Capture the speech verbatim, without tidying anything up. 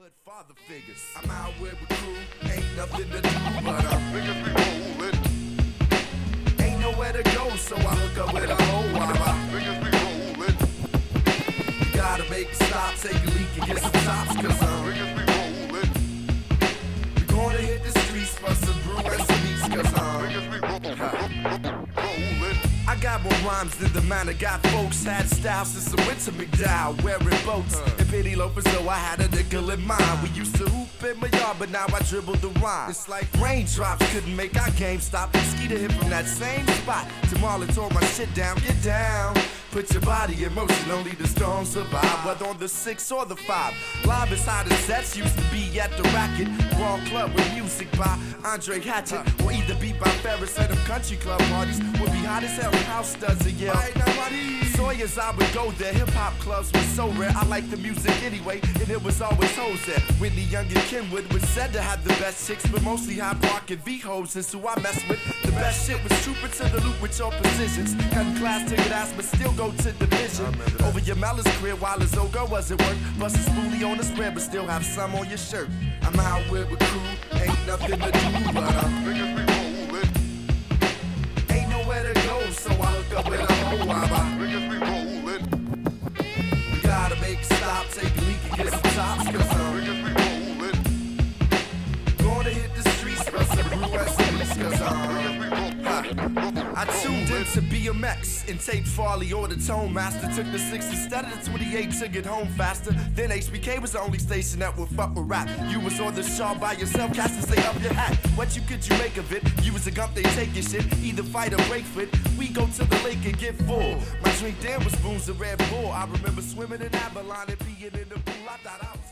hood father figures. I'm out with a crew, ain't nothing to do but I'm niggas be rollin'. Ain't nowhere to go, so I hook up with a hoe while I niggas be rollin'. You gotta make a stop, take a leak and get some tops, cause I'm niggas be rollin'. We gonna hit the streets for some brew and some meats, cause I'm niggas be rollin'. I got more rhymes than the man I got folks had styles since I went to McDowell wearing boats uh. and penny loafers, so I had a nickel in mind. We used to hoop in my yard, but now I dribble the rhyme. It's like raindrops couldn't make our game stop. Skeeter hit from that same spot. Tomorrow tore my shit down, get down. Put your body in motion, only the strong survive. Whether on the six or the five. Live as hot as sets used to be at the Racket. Ball club with music by Andre Hatchett. Or either beat by Ferris at them country club parties. Would be hot as hell, house does it, yeah. Sawyer's, I would go there. Hip hop clubs was so rare. I like the music anyway, and it was always hoes there. Whitney Young and Kenwood was said to have the best chicks, but mostly High Park and V-Hoes is who I mess with. The best shit was trooping to the loop with your positions. Cutting class to your ass, but still go to division. Over your Mella's career while his old girl was at work. Bust a spoolie on the spread, but still have some on your shirt. I'm out with a crew, ain't nothing to do but I'm niggas be rollin'. Ain't nowhere to go, so I hook up with a hoe while I niggas be rollin'. We gotta make a stop, take a leak and get some tops, cause I'm niggas be rollin'. Gonna hit the streets for some brew and some meats, cause I'm niggas be rollin'. I tuned in to B M X and taped Farley or the Tone Master. Took the six instead of the twenty-eight to get home faster. Then H B K was the only station that would fuck with rap. You was on the show by yourself, cast and say up your hat. What you could you make of it? You was a gump, they take your shit. Either fight or break fit. We go to the lake and get full. My drink then was booze and Red Bull. I remember swimming in Avalon and peeing in the pool. I thought I was